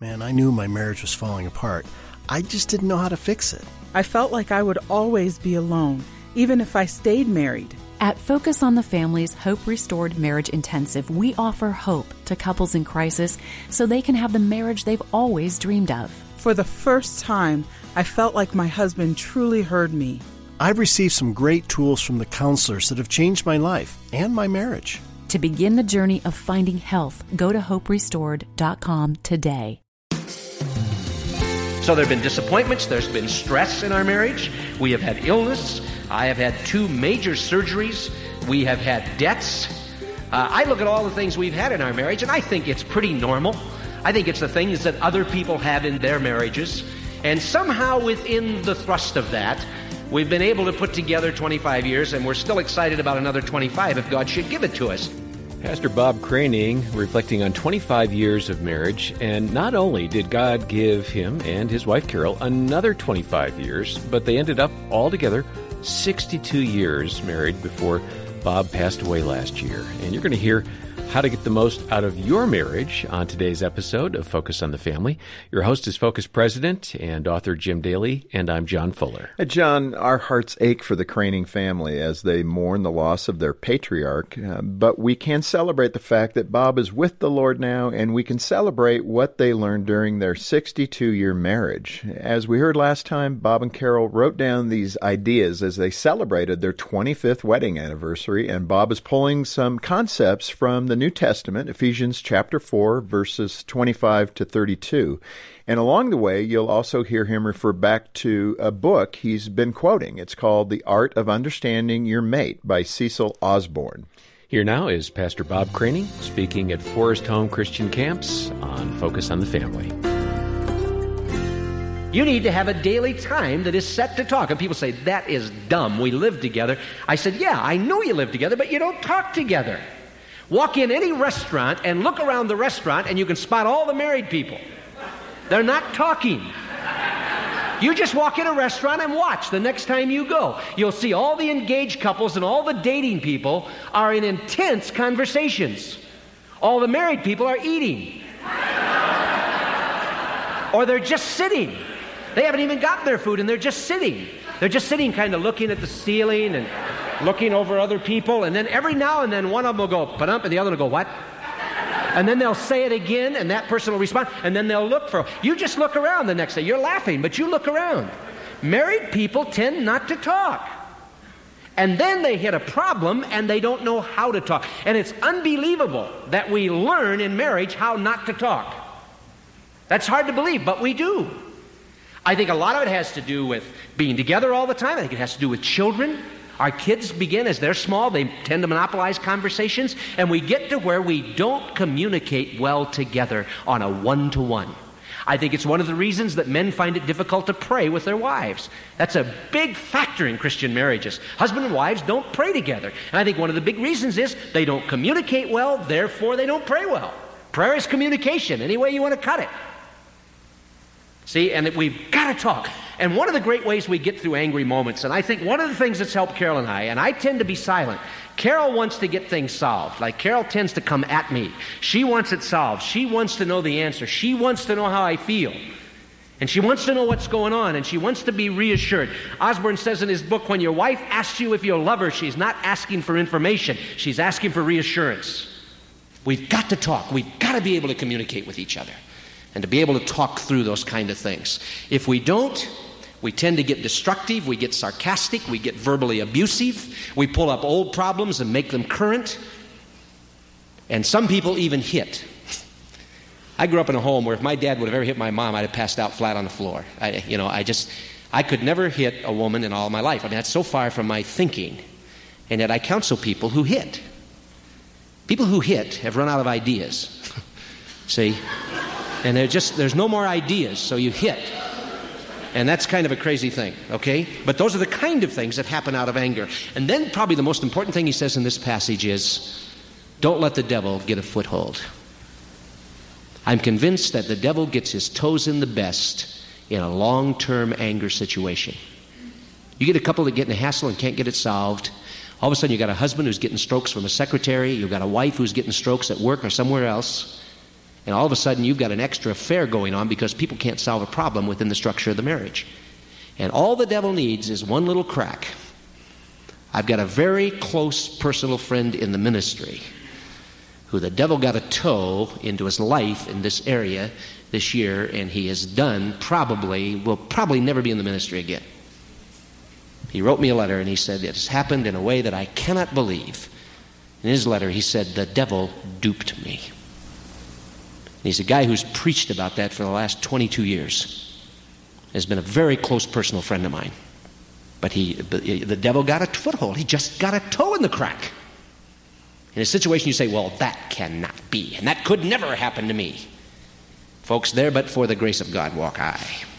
Man, I knew my marriage was falling apart. I just didn't know how to fix it. I felt like I would always be alone, even if I stayed married. At Focus on the Family's Hope Restored Marriage Intensive, we offer hope to couples in crisis so they can have the marriage they've always dreamed of. For the first time, I felt like my husband truly heard me. I've received some great tools from the counselors that have changed my life and my marriage. To begin the journey of finding health, go to hoperestored.com today. So there have been disappointments, there's been stress in our marriage, we have had illness, I have had 2 major surgeries, we have had debts. I look at all the things we've had in our marriage and I think it's pretty normal. I think it's the things that other people have in their marriages. And somehow within the thrust of that, we've been able to put together 25 years and we're still excited about another 25 if God should give it to us. Pastor Bob Craning reflecting on 25 years of marriage, and not only did God give him and his wife Carol another 25 years, but they ended up altogether 62 years married before Bob passed away last year. And you're going to hear how to get the most out of your marriage on today's episode of Focus on the Family. Your host is Focus President and author Jim Daly, and I'm John Fuller. Hey, John, our hearts ache for the Craning family as they mourn the loss of their patriarch, but we can celebrate the fact that Bob is with the Lord now, and we can celebrate what they learned during their 62-year marriage. As we heard last time, Bob and Carol wrote down these ideas as they celebrated their 25th wedding anniversary, and Bob is pulling some concepts from the New Testament, Ephesians chapter 4, verses 25 to 32. And along the way, you'll also hear him refer back to a book he's been quoting. It's called The Art of Understanding Your Mate by Cecil Osborne. Here now is Pastor Bob Craning speaking at Forest Home Christian Camps on Focus on the Family. You need to have a daily time that is set to talk. And people say, that is dumb. We live together. I said, yeah, I know you live together, but you don't talk together. Walk in any restaurant and look around the restaurant and you can spot all the married people. They're not talking. You just walk in a restaurant and watch the next time you go. You'll see all the engaged couples and all the dating people are in intense conversations. All the married people are eating. Or they're just sitting. They haven't even gotten their food and they're just sitting. They're just sitting kind of looking at the ceiling and looking over other people, and then every now and then one of them will go, "Padump," and the other will go, "What?" And then they'll say it again, and that person will respond, and then they'll look for, you just look around the next day. You're laughing, but you look around. Married people tend not to talk. And then they hit a problem, and they don't know how to talk. And it's unbelievable that we learn in marriage how not to talk. That's hard to believe, but we do. I think a lot of it has to do with being together all the time. I think it has to do with children. Our kids begin, as they're small, they tend to monopolize conversations, and we get to where we don't communicate well together on a one-to-one. I think it's one of the reasons that men find it difficult to pray with their wives. That's a big factor in Christian marriages. Husband and wives don't pray together. And I think one of the big reasons is they don't communicate well, therefore they don't pray well. Prayer is communication, any way you want to cut it. See, and we've got to talk. And one of the great ways we get through angry moments, and I think one of the things that's helped Carol and I tend to be silent. Carol wants to get things solved. Like, Carol tends to come at me. She wants it solved. She wants to know the answer. She wants to know how I feel. And she wants to know what's going on, and she wants to be reassured. Osborne says in his book, when your wife asks you if you love her, she's not asking for information. She's asking for reassurance. We've got to talk. We've got to be able to communicate with each other and to be able to talk through those kind of things. If we don't, we tend to get destructive, we get sarcastic, we get verbally abusive, we pull up old problems and make them current, and some people even hit. I grew up in a home where if my dad would have ever hit my mom, I'd have passed out flat on the floor. I could never hit a woman in all my life. I mean, that's so far from my thinking. And yet I counsel people who hit. People who hit have run out of ideas. See? And there's no more ideas, so you hit. And that's kind of a crazy thing, okay? But those are the kind of things that happen out of anger. And then probably the most important thing he says in this passage is, don't let the devil get a foothold. I'm convinced that the devil gets his toes in the best in a long-term anger situation. You get a couple that get in a hassle and can't get it solved. All of a sudden you got a husband who's getting strokes from a secretary. You've got a wife who's getting strokes at work or somewhere else. And all of a sudden, you've got an extra affair going on because people can't solve a problem within the structure of the marriage. And all the devil needs is one little crack. I've got a very close personal friend in the ministry who the devil got a toe into his life in this area this year, and he has done will probably never be in the ministry again. He wrote me a letter, and he said, it has happened in a way that I cannot believe. In his letter, he said, the devil duped me. And he's a guy who's preached about that for the last 22 years. Has been a very close personal friend of mine. But the devil got a foothold. He just got a toe in the crack. In a situation you say, well, that cannot be, and that could never happen to me. Folks, there but for the grace of God walk I.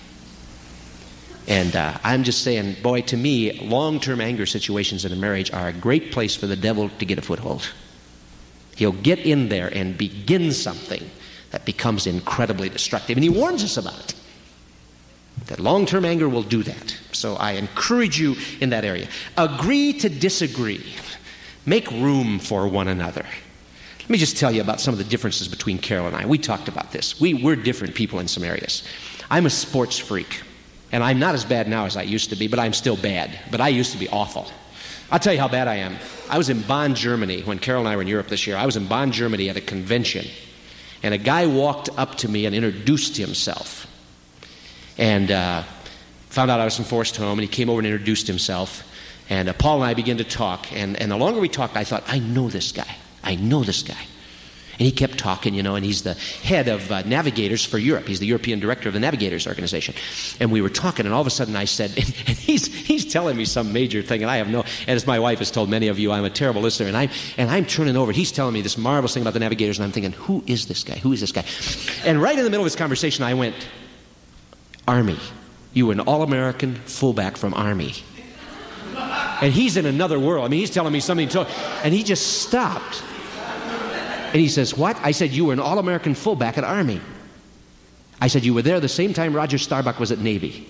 And I'm just saying, boy, to me, long-term anger situations in a marriage are a great place for the devil to get a foothold. He'll get in there and begin something that becomes incredibly destructive. And he warns us about it. That long-term anger will do that. So I encourage you in that area. Agree to disagree. Make room for one another. Let me just tell you about some of the differences between Carol and I. We talked about this. We're different people in some areas. I'm a sports freak, and I'm not as bad now as I used to be, but I'm still bad. But I used to be awful. I'll tell you how bad I am. I was in Bonn, Germany, when Carol and I were in Europe this year. I was in Bonn, Germany at a convention, and a guy walked up to me and introduced himself. And found out I was from Forest Home, and he came over and introduced himself. And Paul and I began to talk, and the longer we talked, I thought, I know this guy. I know this guy. And he kept talking, and he's the head of navigators for Europe. He's the European director of the Navigators Organization. And we were talking, and all of a sudden I said, and he's telling me some major thing, and I have no, and as my wife has told many of you, I'm a terrible listener, and I'm turning over. He's telling me this marvelous thing about the Navigators, and I'm thinking, who is this guy? Who is this guy? And right in the middle of this conversation, I went, Army. You were an all-American fullback from Army. And he's in another world. I mean, he's telling me something, and he just stopped. And he says, what? I said, you were an all-American fullback at Army. I said, you were there the same time Roger Starbuck was at Navy.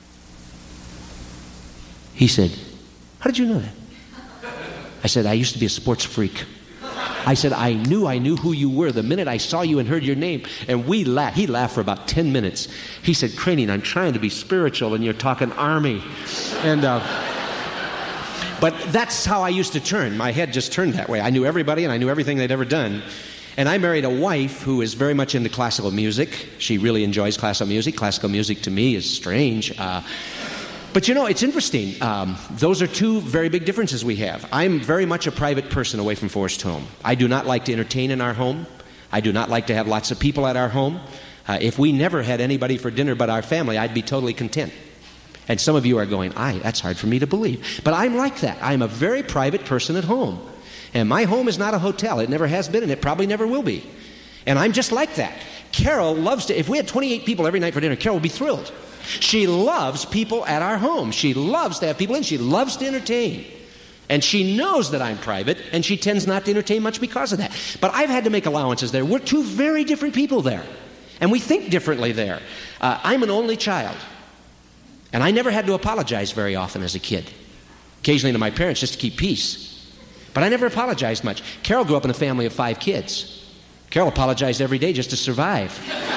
He said, how did you know that? I said, I used to be a sports freak. I said, I knew who you were the minute I saw you and heard your name. And we laughed. He laughed for about 10 minutes. He said, Cranian, I'm trying to be spiritual, and you're talking Army. And but that's how I used to turn. My head just turned that way. I knew everybody, and I knew everything they'd ever done. And I married a wife who is very much into classical music. She really enjoys classical music. Classical music to me is strange. But it's interesting. Those are two very big differences we have. I'm very much a private person away from Forest Home. I do not like to entertain in our home. I do not like to have lots of people at our home. If we never had anybody for dinner but our family, I'd be totally content. And some of you are going, that's hard for me to believe. But I'm like that. I'm a very private person at home. And my home is not a hotel. It never has been, and it probably never will be. And I'm just like that. Carol loves to, if we had 28 people every night for dinner, Carol would be thrilled. She loves people at our home. She loves to have people in. She loves to entertain. And she knows that I'm private, and she tends not to entertain much because of that. But I've had to make allowances there. We're two very different people there. And we think differently there. I'm an only child. And I never had to apologize very often as a kid. Occasionally to my parents just to keep peace. But I never apologized much. Carol grew up in a family of 5 kids. Carol apologized every day just to survive.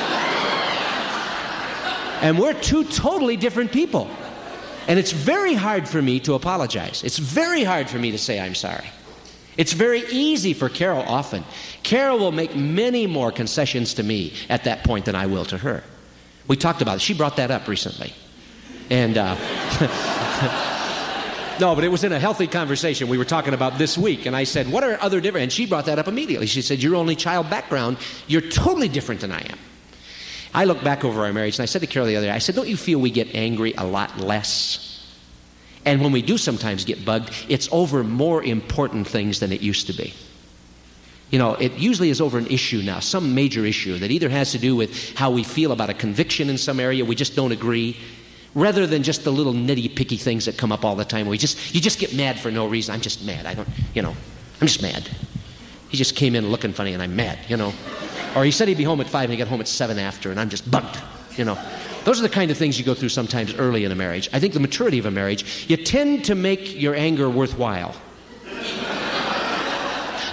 And we're two totally different people. And it's very hard for me to apologize. It's very hard for me to say I'm sorry. It's very easy for Carol often. Carol will make many more concessions to me at that point than I will to her. We talked about it. She brought that up recently. And no, but it was in a healthy conversation we were talking about this week. And I said, what are other different? And she brought that up immediately. She said, your only child background, you're totally different than I am. I look back over our marriage, and I said to Carol the other day, I said, don't you feel we get angry a lot less? And when we do sometimes get bugged, it's over more important things than it used to be. It usually is over an issue now, some major issue that either has to do with how we feel about a conviction in some area, we just don't agree, rather than just the little nitty-picky things that come up all the time. You just get mad for no reason. I'm just mad. I'm just mad. He just came in looking funny, and I'm mad, Or he said he'd be home at 5 and he got home at 7 after, and I'm just bugged, Those are the kind of things you go through sometimes early in a marriage. I think the maturity of a marriage, you tend to make your anger worthwhile.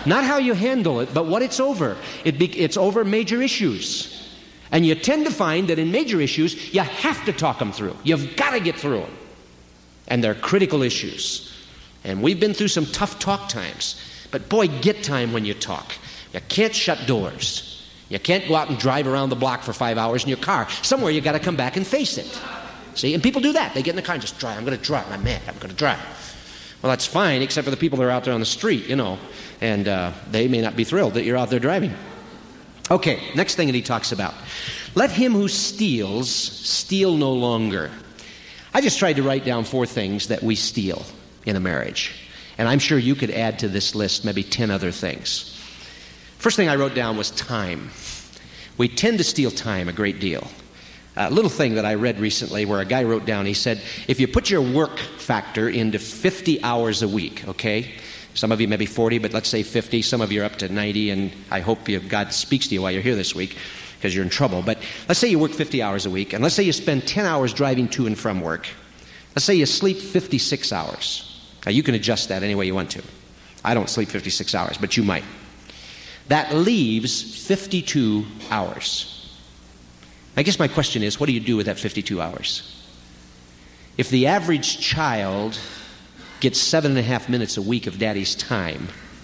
Not how you handle it, but what it's over. It's over major issues. And you tend to find that in major issues, you have to talk them through. You've got to get through them. And they're critical issues. And we've been through some tough talk times. But boy, get time when you talk. You can't shut doors. You can't go out and drive around the block for 5 hours in your car. Somewhere you got to come back and face it. See, and people do that. They get in the car and just drive. I'm going to drive. I'm mad. I'm going to drive. Well, that's fine, except for the people that are out there on the street, and they may not be thrilled that you're out there driving. Okay, next thing that he talks about. Let him who steals, steal no longer. I just tried to write down 4 things that we steal in a marriage. And I'm sure you could add to this list maybe 10 other things. First thing I wrote down was time. We tend to steal time a great deal. A little thing that I read recently where a guy wrote down, he said, if you put your work factor into 50 hours a week, okay? Some of you maybe 40, but let's say 50. Some of you are up to 90, and I hope God speaks to you while you're here this week because you're in trouble. But let's say you work 50 hours a week, and let's say you spend 10 hours driving to and from work. Let's say you sleep 56 hours. Now, you can adjust that any way you want to. I don't sleep 56 hours, but you might. That leaves 52 hours. I guess my question is, what do you do with that 52 hours? If the average child gets 7.5 minutes a week of daddy's time,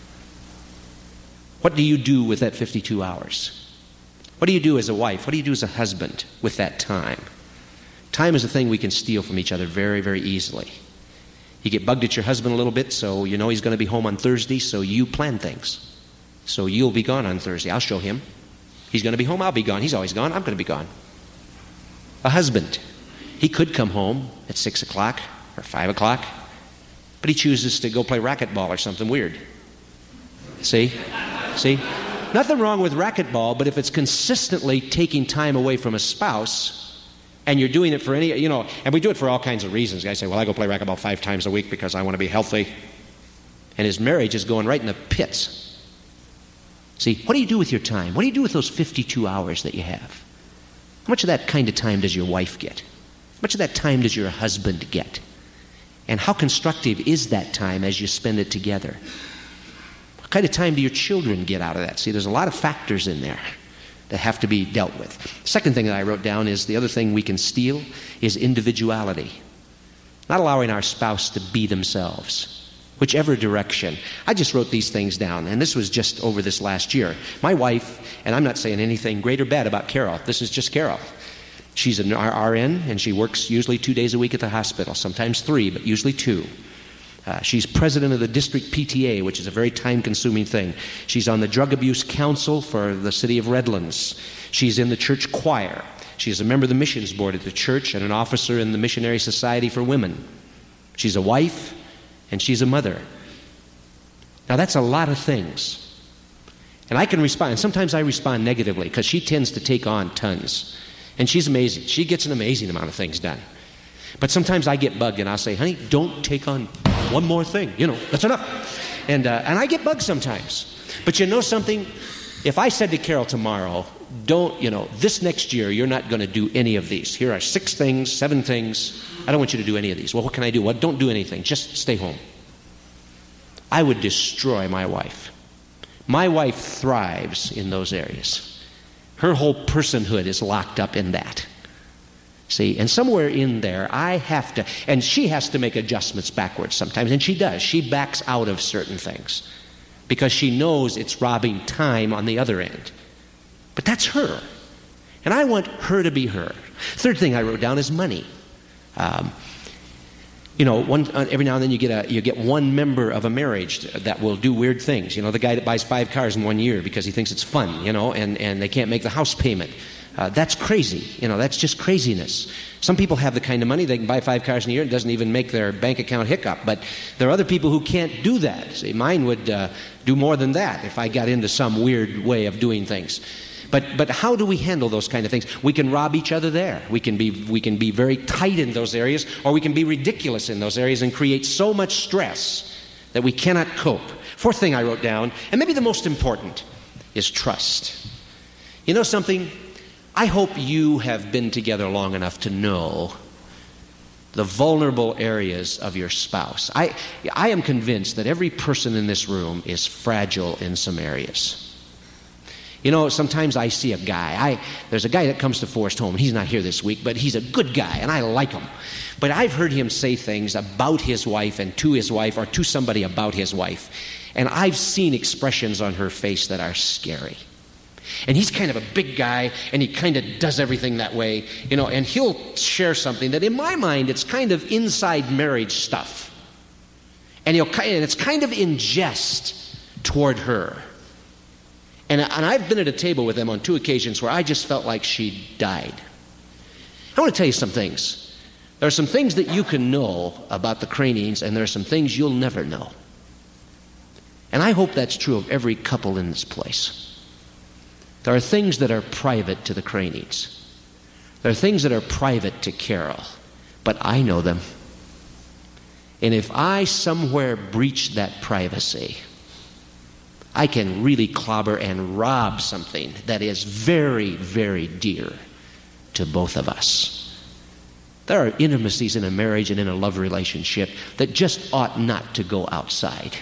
what do you do with that 52 hours? What do you do as a wife? What do you do as a husband with that time? Time is a thing we can steal from each other very, very easily. You get bugged at your husband a little bit, so you know he's going to be home on Thursday, so you plan things. So you'll be gone on Thursday. I'll show him. He's going to be home, I'll be gone. He's always gone, I'm going to be gone. A husband, he could come home at 6 o'clock or 5 o'clock, but he chooses to go play racquetball or something weird. See? Nothing wrong with racquetball, but if it's consistently taking time away from a spouse, and you're doing it for any, and we do it for all kinds of reasons. Guys say, well, I go play racquetball 5 times a week because I want to be healthy. And his marriage is going right in the pits. See, what do you do with your time? What do you do with those 52 hours that you have? How much of that kind of time does your wife get? How much of that time does your husband get? And how constructive is that time as you spend it together? What kind of time do your children get out of that? See, there's a lot of factors in there that have to be dealt with. Second thing that I wrote down is the other thing we can steal is individuality. Not allowing our spouse to be themselves. Whichever direction. I just wrote these things down, and this was just over this last year. My wife, and I'm not saying anything great or bad about Carol. This is just Carol. She's an RN, and she works usually 2 days a week at the hospital, sometimes 3, but usually 2. She's president of the district PTA, which is a very time-consuming thing. She's on the Drug Abuse Council for the city of Redlands. She's in the church choir. She's a member of the missions board at the church and an officer in the Missionary Society for Women. She's a wife, and she's a mother. Now, that's a lot of things. And I can respond, and sometimes I respond negatively because she tends to take on tons. And she's amazing. She gets an amazing amount of things done. But sometimes I get bugged, and I'll say, honey, don't take on one more thing. That's enough. And I get bugged sometimes. But you know something? If I said to Carol tomorrow, this next year, you're not going to do any of these. Here are 6 things, 7 things. I don't want you to do any of these. Well, what can I do? Well, don't do anything. Just stay home. I would destroy my wife. My wife thrives in those areas. Her whole personhood is locked up in that. See, and somewhere in there, I have to, and she has to make adjustments backwards sometimes, and she does. She backs out of certain things because she knows it's robbing time on the other end. But that's her. And I want her to be her. Third thing I wrote down is money. Every now and then you get one member of a marriage that will do weird things. The guy that buys 5 cars in 1 year because he thinks it's fun, and they can't make the house payment. That's crazy. That's just craziness. Some people have the kind of money they can buy 5 cars in a year. It doesn't even make their bank account hiccup. But there are other people who can't do that. See, mine would do more than that if I got into some weird way of doing things. But how do we handle those kind of things? We can rob each other there. We can be very tight in those areas, or we can be ridiculous in those areas and create so much stress that we cannot cope. Fourth thing I wrote down, and maybe the most important, is trust. You know something? I hope you have been together long enough to know the vulnerable areas of your spouse. I am convinced that every person in this room is fragile in some areas. You know, sometimes I see a guy. There's a guy that comes to Forest Home. He's not here this week, but he's a good guy, and I like him. But I've heard him say things about his wife and to his wife or to somebody about his wife. And I've seen expressions on her face that are scary. And he's kind of a big guy, and he kind of does everything that way, you know, and he'll share something that in my mind, it's kind of inside marriage stuff. And it's kind of in jest toward her. And I've been at a table with them on 2 occasions where I just felt like she died. I want to tell you some things. There are some things that you can know about the Cranings, and there are some things you'll never know. And I hope that's true of every couple in this place. There are things that are private to the Cranings. There are things that are private to Carol, but I know them. And if I somewhere breach that privacy, I can really clobber and rob something that is very, very dear to both of us. There are intimacies in a marriage and in a love relationship that just ought not to go outside.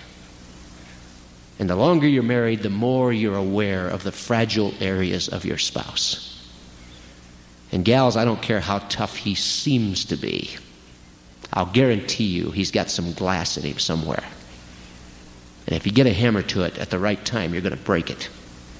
And the longer you're married, the more you're aware of the fragile areas of your spouse. And gals, I don't care how tough he seems to be. I'll guarantee you he's got some glass in him somewhere. And if you get a hammer to it at the right time, you're going to break it.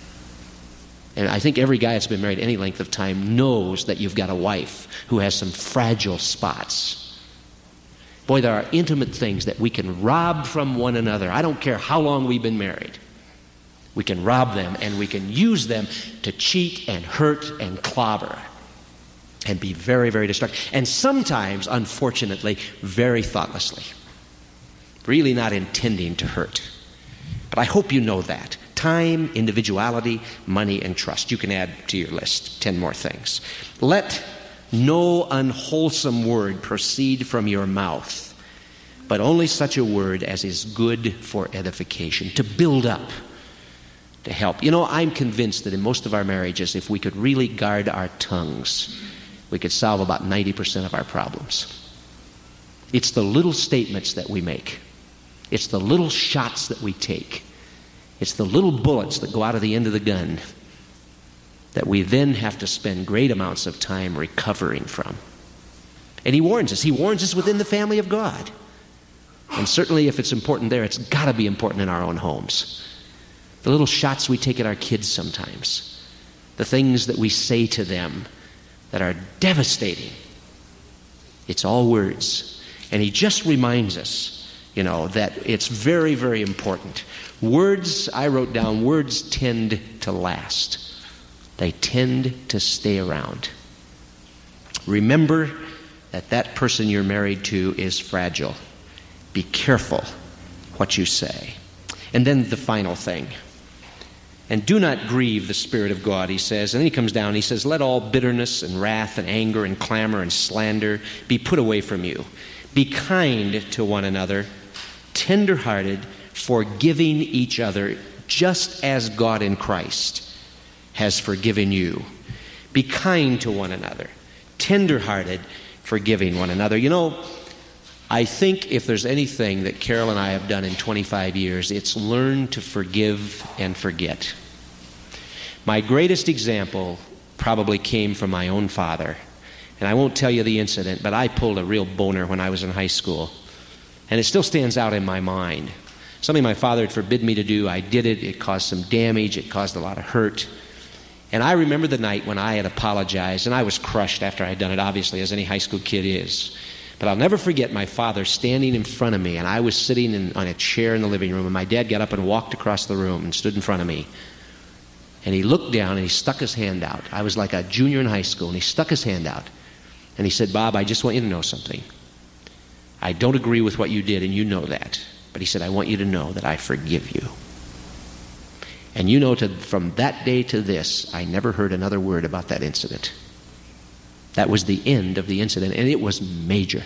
And I think every guy that's been married any length of time knows that you've got a wife who has some fragile spots. Boy, there are intimate things that we can rob from one another. I don't care how long we've been married. We can rob them, and we can use them to cheat and hurt and clobber and be very, very destructive. And sometimes, unfortunately, very thoughtlessly. Really not intending to hurt. But I hope you know that. Time, individuality, money, and trust. You can add to your list 10 more things. Let no unwholesome word proceed from your mouth, but only such a word as is good for edification, to build up, to help. You know, I'm convinced that in most of our marriages, if we could really guard our tongues, we could solve about 90% of our problems. It's the little statements that we make. It's the little shots that we take. It's the little bullets that go out of the end of the gun that we then have to spend great amounts of time recovering from. And he warns us. He warns us within the family of God. And certainly if it's important there, it's got to be important in our own homes. The little shots we take at our kids sometimes. The things that we say to them that are devastating. It's all words. And he just reminds us, you know, that it's very, very important. Words, I wrote down, words tend to last. They tend to stay around. Remember that that person you're married to is fragile. Be careful what you say. And then the final thing. And do not grieve the Spirit of God, he says. And then he comes down and he says, let all bitterness and wrath and anger and clamor and slander be put away from you. Be kind to one another, tender-hearted, forgiving each other, just as God in Christ has forgiven you. Be kind to one another, tender-hearted, forgiving one another. You know, I think if there's anything that Carol and I have done in 25 years, it's learn to forgive and forget. My greatest example probably came from my own father. And I won't tell you the incident, but I pulled a real boner when I was in high school. And it still stands out in my mind. Something my father had forbidden me to do, I did it. It caused some damage. It caused a lot of hurt. And I remember the night when I had apologized, and I was crushed after I had done it, obviously, as any high school kid is. But I'll never forget my father standing in front of me, and I was sitting on a chair in the living room, and my dad got up and walked across the room and stood in front of me. And he looked down, and he stuck his hand out. I was like a junior in high school, and he stuck his hand out. And he said, Bob, I just want you to know something. I don't agree with what you did, and you know that. But he said, I want you to know that I forgive you. And you know, from that day to this, I never heard another word about that incident. That was the end of the incident, and it was major.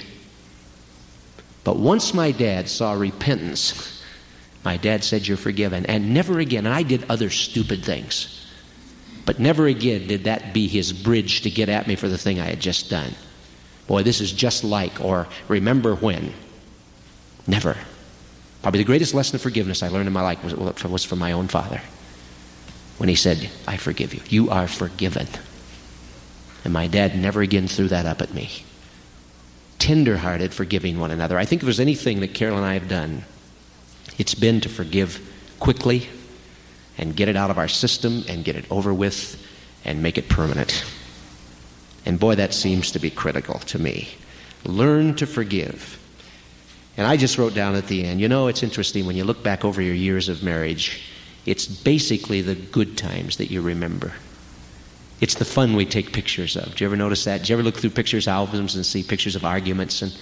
But once my dad saw repentance, my dad said, you're forgiven. And never again, and I did other stupid things, but never again did that be his bridge to get at me for the thing I had just done. Boy, this is just like, or remember when. Never. Probably the greatest lesson of forgiveness I learned in my life was from my own father. When he said, I forgive you. You are forgiven. And my dad never again threw that up at me. Tender-hearted, forgiving one another. I think if there's anything that Carol and I have done, it's been to forgive quickly and get it out of our system and get it over with and make it permanent. And boy, that seems to be critical to me. Learn to forgive. And I just wrote down at the end, it's interesting when you look back over your years of marriage, it's basically the good times that you remember. It's the fun we take pictures of. Do you ever notice that? Do you ever look through pictures albums and see pictures of arguments and,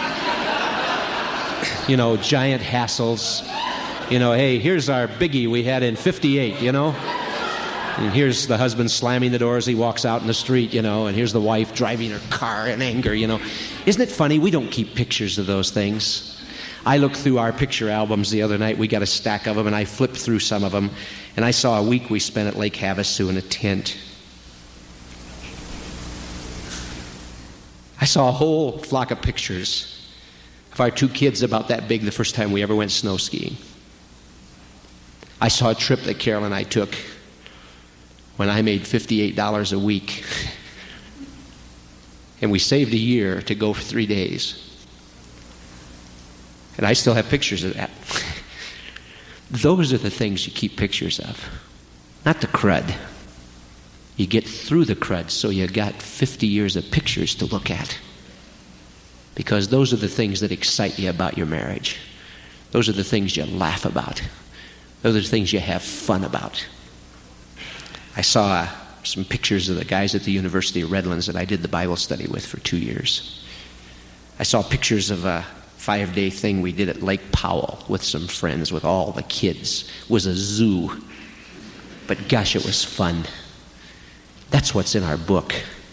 giant hassles? Hey, here's our biggie we had in 58, And here's the husband slamming the door as he walks out in the street, and here's the wife driving her car in anger, Isn't it funny? We don't keep pictures of those things. I looked through our picture albums the other night. We got a stack of them, and I flipped through some of them, and I saw a week we spent at Lake Havasu in a tent. I saw a whole flock of pictures of our two kids about that big the first time we ever went snow skiing. I saw a trip that Carol and I took when I made $58 a week. And we saved a year to go for 3 days. And I still have pictures of that. Those are the things you keep pictures of, not the crud. You get through the crud, so you got 50 years of pictures to look at. Because those are the things that excite you about your marriage. Those are the things you laugh about. Those are the things you have fun about. I saw some pictures of the guys at the University of Redlands that I did the Bible study with for 2 years. I saw pictures of a 5-day thing we did at Lake Powell with some friends, with all the kids. It was a zoo. But gosh, it was fun. That's what's in our book.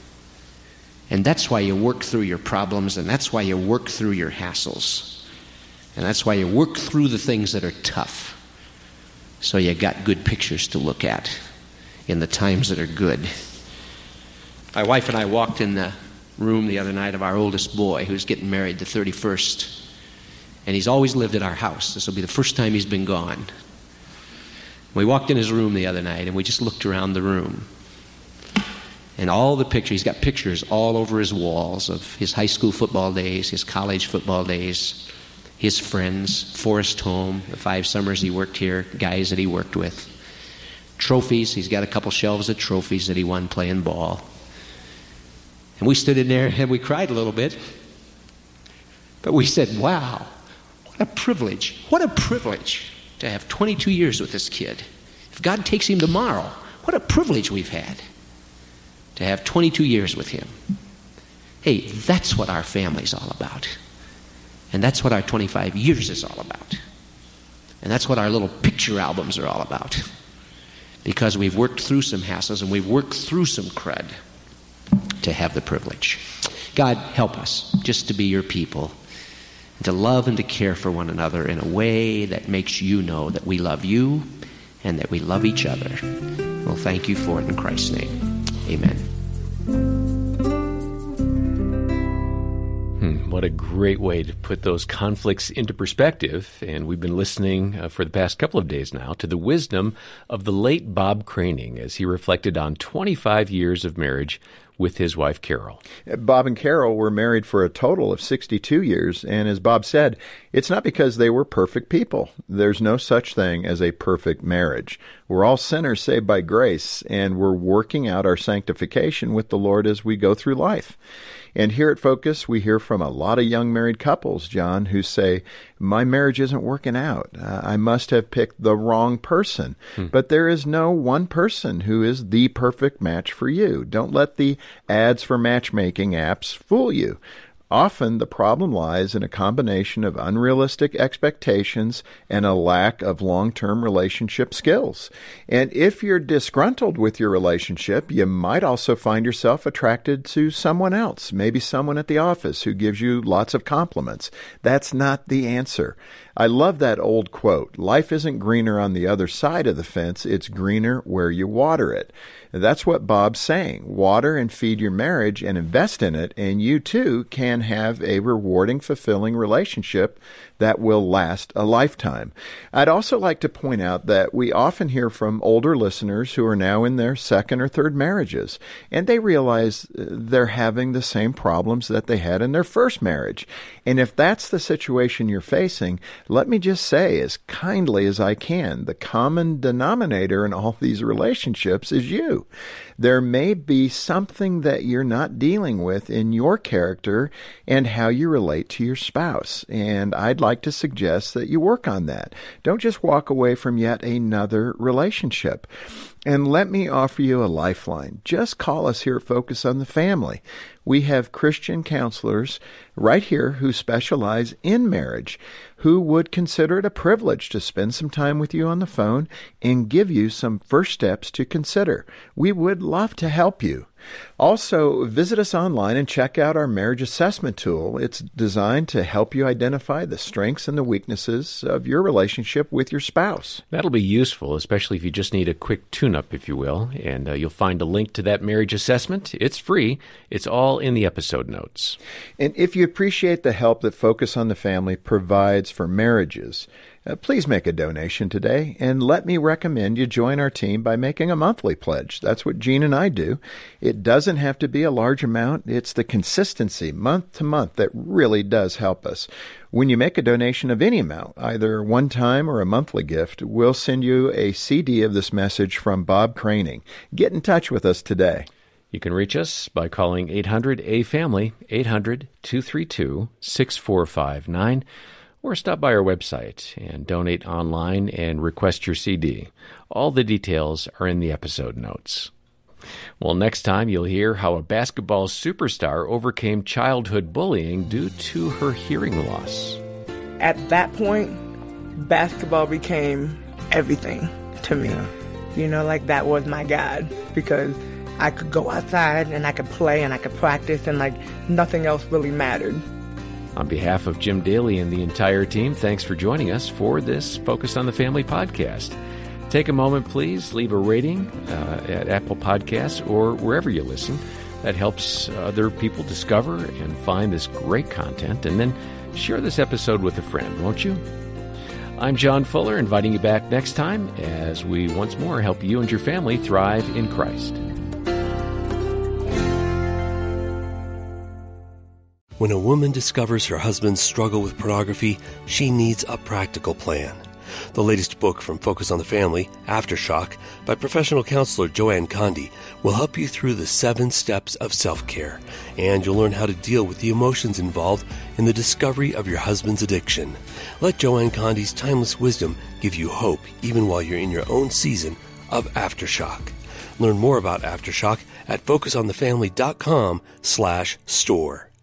And that's why you work through your problems, and that's why you work through your hassles. And that's why you work through the things that are tough. So you got good pictures to look at in the times that are good. My wife and I walked in the room the other night of our oldest boy, who's getting married the 31st. And he's always lived at our house. This will be the first time he's been gone. We walked in his room the other night, and we just looked around the room. And all the pictures, he's got pictures all over his walls of his high school football days, his college football days, his friends, Forest Home, the 5 summers he worked here, guys that he worked with. Trophies, he's got a couple shelves of trophies that he won playing ball. And we stood in there and we cried a little bit. But we said, wow, what a privilege to have 22 years with this kid. If God takes him tomorrow, what a privilege we've had to have 22 years with him. Hey, that's what our family's all about. And that's what our 25 years is all about. And that's what our little picture albums are all about. Because we've worked through some hassles and we've worked through some crud to have the privilege. God, help us just to be your people, and to love and to care for one another in a way that makes you know that we love you and that we love each other. Well, thank you for it in Christ's name. Amen. What a great way to put those conflicts into perspective. And we've been listening for the past couple of days now to the wisdom of the late Bob Craning as he reflected on 25 years of marriage with his wife, Carol. Bob and Carol were married for a total of 62 years, and as Bob said, it's not because they were perfect people. There's no such thing as a perfect marriage. We're all sinners saved by grace, and we're working out our sanctification with the Lord as we go through life. And here at Focus, we hear from a lot of young married couples, John, who say, my marriage isn't working out. I must have picked the wrong person. But there is no one person who is the perfect match for you. Don't let the ads for matchmaking apps fool you. Often the problem lies in a combination of unrealistic expectations and a lack of long-term relationship skills. And if you're disgruntled with your relationship, you might also find yourself attracted to someone else, maybe someone at the office who gives you lots of compliments. That's not the answer. I love that old quote, life isn't greener on the other side of the fence, it's greener where you water it. That's what Bob's saying. Water and feed your marriage and invest in it, and you too can have a rewarding, fulfilling relationship that will last a lifetime. I'd also like to point out that we often hear from older listeners who are now in their second or third marriages, and they realize they're having the same problems that they had in their first marriage. And if that's the situation you're facing, let me just say, as kindly as I can, the common denominator in all these relationships is you. There may be something that you're not dealing with in your character and how you relate to your spouse. And I'd like to suggest that you work on that. Don't just walk away from yet another relationship. And let me offer you a lifeline. Just call us here at Focus on the Family. We have Christian counselors right here who specialize in marriage, who would consider it a privilege to spend some time with you on the phone and give you some first steps to consider. We would love to help you. Also, visit us online and check out our marriage assessment tool. It's designed to help you identify the strengths and the weaknesses of your relationship with your spouse. That'll be useful, especially if you just need a quick tune-up, if you will, and you'll find a link to that marriage assessment. It's free. It's all in the episode notes. And if you appreciate the help that Focus on the Family provides for marriages, please make a donation today, and let me recommend you join our team by making a monthly pledge. That's what Gene and I do. It doesn't have to be a large amount. It's the consistency month to month that really does help us. When you make a donation of any amount, either one time or a monthly gift, we'll send you a CD of this message from Bob Craning. Get in touch with us today. You can reach us by calling 800-A-FAMILY, 800-232-6459, or stop by our website and donate online and request your CD. All the details are in the episode notes. Well, next time you'll hear how a basketball superstar overcame childhood bullying due to her hearing loss. At that point, basketball became everything to me. You know, like that was my God, because I could go outside and I could play and I could practice and like nothing else really mattered. On behalf of Jim Daly and the entire team, thanks for joining us for this Focus on the Family podcast. Take a moment, please. Leave a rating at Apple Podcasts or wherever you listen. That helps other people discover and find this great content. And then share this episode with a friend, won't you? I'm John Fuller, inviting you back next time as we once more help you and your family thrive in Christ. When a woman discovers her husband's struggle with pornography, she needs a practical plan. The latest book from Focus on the Family, Aftershock, by professional counselor Joanne Condi, will help you through the 7 steps of self-care, and you'll learn how to deal with the emotions involved in the discovery of your husband's addiction. Let Joanne Condi's timeless wisdom give you hope even while you're in your own season of Aftershock. Learn more about Aftershock at focusonthefamily.com/store.